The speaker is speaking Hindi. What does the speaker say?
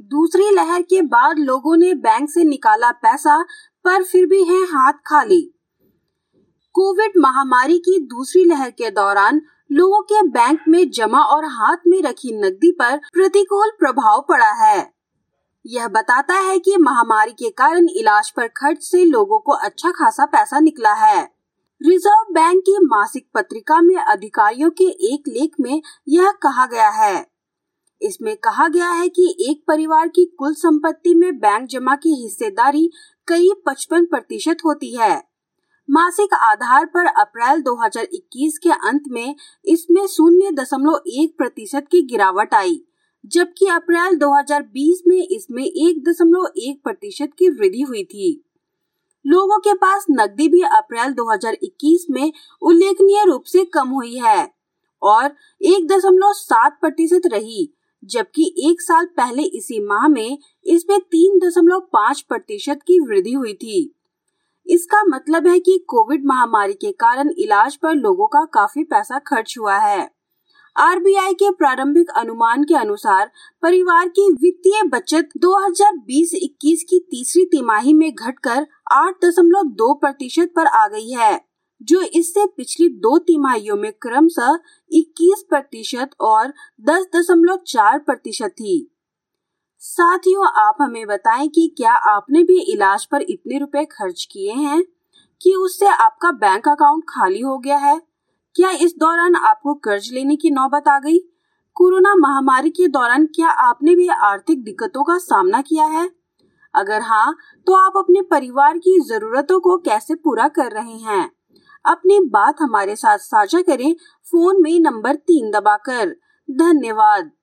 दूसरी लहर के बाद लोगों ने बैंक से निकाला पैसा, पर फिर भी हैं हाथ खाली। कोविड महामारी की दूसरी लहर के दौरान लोगों के बैंक में जमा और हाथ में रखी नकदी पर प्रतिकूल प्रभाव पड़ा है। यह बताता है कि महामारी के कारण इलाज पर खर्च से लोगों को अच्छा खासा पैसा निकला है। रिजर्व बैंक की मासिक पत्रिका में अधिकारियों के एक लेख में यह कहा गया है। इसमें कहा गया है कि एक परिवार की कुल संपत्ति में बैंक जमा की हिस्सेदारी करीब 55% होती है। मासिक आधार पर अप्रैल 2021 के अंत में इसमें 0.1% की गिरावट आई, जबकि अप्रैल 2020 में इसमें 1.1% की वृद्धि हुई थी। लोगों के पास नकदी भी अप्रैल 2021 में उल्लेखनीय रूप से कम हुई है और 1.7% रही, जबकि एक साल पहले इसी माह में इसमें 3.5% की वृद्धि हुई थी। इसका मतलब है कि कोविड महामारी के कारण इलाज पर लोगों का काफी पैसा खर्च हुआ है। आरबीआई के प्रारंभिक अनुमान के अनुसार परिवार की वित्तीय बचत 2020-21 की तीसरी तिमाही में घटकर 8.2% पर आ गई है, जो इससे पिछली 2 तिमाहियों में क्रमशः 21% और 10.4% थी। साथियों, आप हमें बताएं कि क्या आपने भी इलाज पर इतने रुपए खर्च किए हैं कि उससे आपका बैंक अकाउंट खाली हो गया है? क्या इस दौरान आपको कर्ज लेने की नौबत आ गई? कोरोना महामारी के दौरान क्या आपने भी आर्थिक दिक्कतों का सामना किया है? अगर हाँ, तो आप अपने परिवार की जरूरतों को कैसे पूरा कर रहे हैं? अपनी बात हमारे साथ साझा करें फोन में नंबर 3 दबाकर। धन्यवाद।